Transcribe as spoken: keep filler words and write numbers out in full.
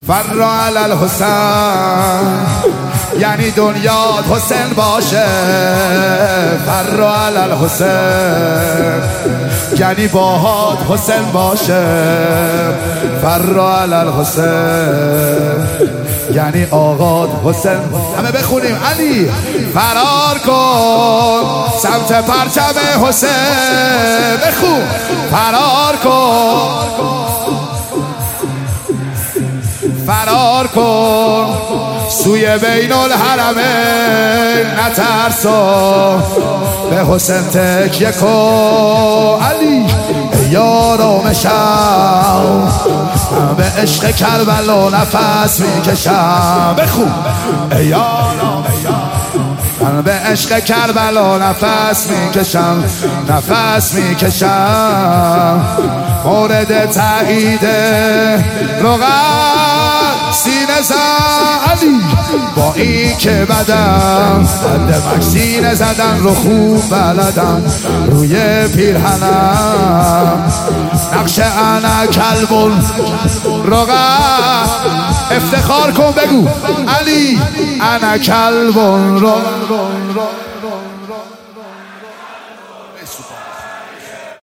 فر علی الحسین یعنی دنیا حسین باشه. فر علی الحسین یعنی باهات حسین باشه. فر علی الحسین یعنی آقات حسین. همه بخونیم علی فرار کن سمت پرچم حسین. بخون فرار کن فرار کن سوی بین الحرمین. نترسا به حسین تکیه کن. علی یارم شم به عشق کربلا نفس میکشم. بخون یارم من به عشق کربلا نفس میکشم نفس میکشم. مورد تایید رقم سینه زن. علی با این که بدم بنده سینه زدن رو خوب بلدم. روی پیرهنم نقش انا کلبون رقم. افتخار کن بگو علی انا کلبون رقم.